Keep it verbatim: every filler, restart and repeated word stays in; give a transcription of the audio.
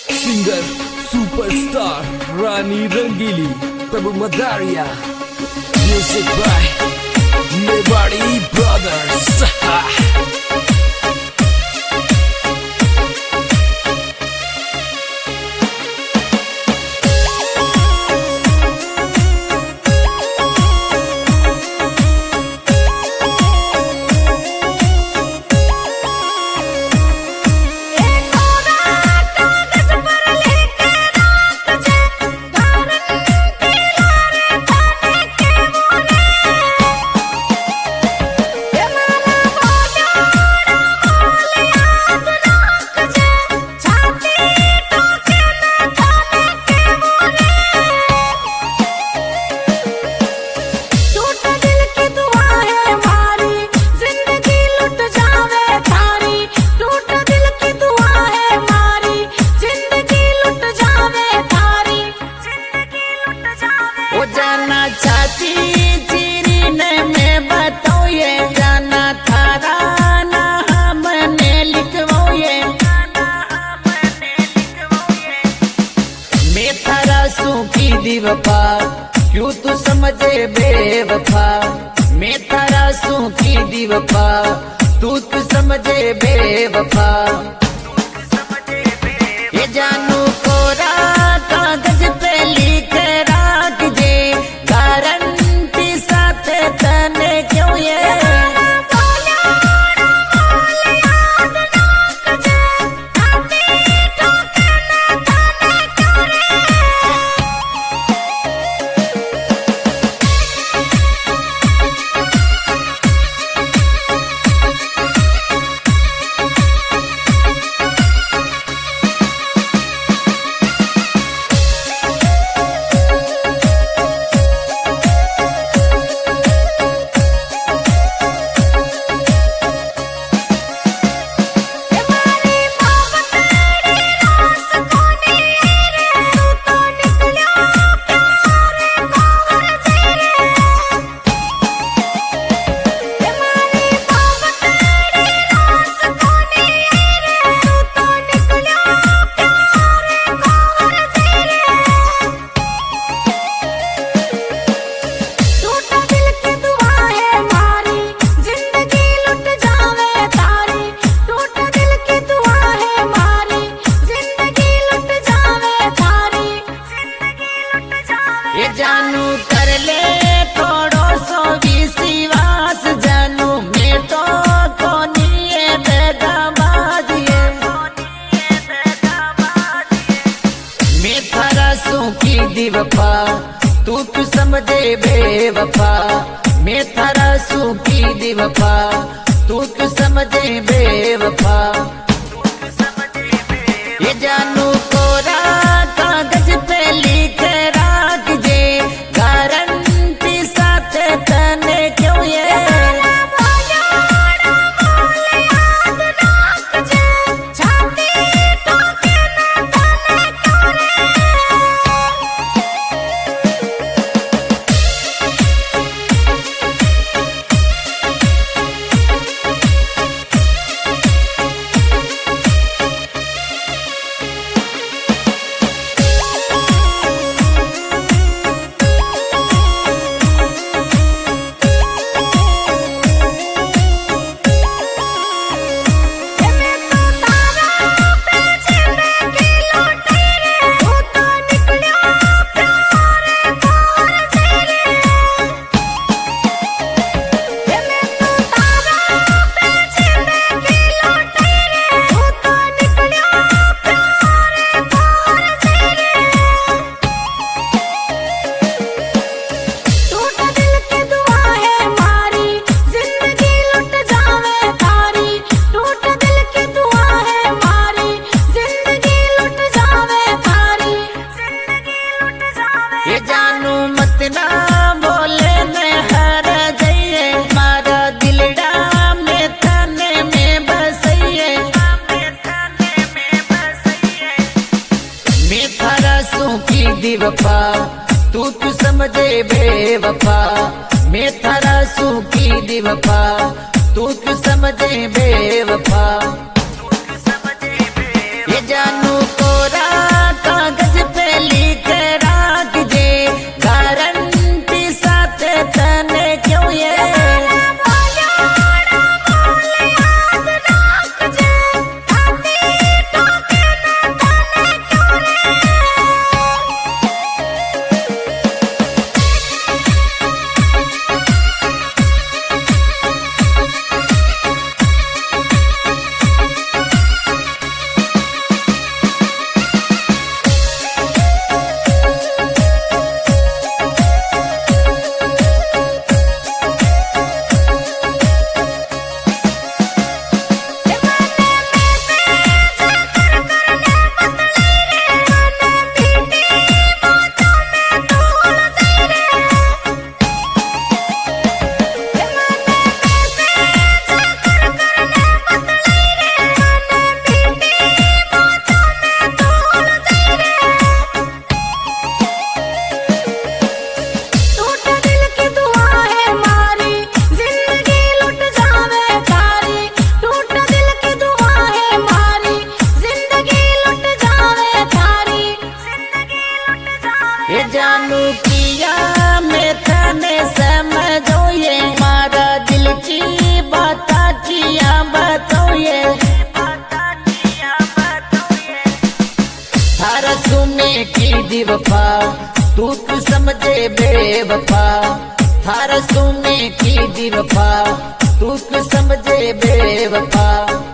Singer Superstar Rani Rangili Prabhu Madaria. Music by Mewari Brothers. वफा क्यों तू समझे बेवफा, मैं तारा सूखी दी वफा तू तू समझे बेवफा। ये जानू कोरा कागज पे लिख राख जे गारंटी साथ तने क्यों ये जानू कर ले थोड़ो सो विश्वास जानू मैं तो कोनी बेगमाज ये मैं थारा सूखी दी वफा तू तू समझे बेवफा, मैं थारा सूखी दी वफा तू तू समझे बेवफा। ये जानू कोरा कागज पे लिख राख जे गारंटी साथ तने क्यों ये जानू मत ना बोले मैं हर जाइए मारा दिलड़ा में थाने में बसइए मैं थारा सूखी दी वफा तू तू समझे बेवफा, मैं थारा सूखी दी वफा तू तू समझे बेवफा। ये जानू कोरा में की दिवफा तू तू समझे बेवफा थारा सुने की दिवफा तू तू समझे बेवफा।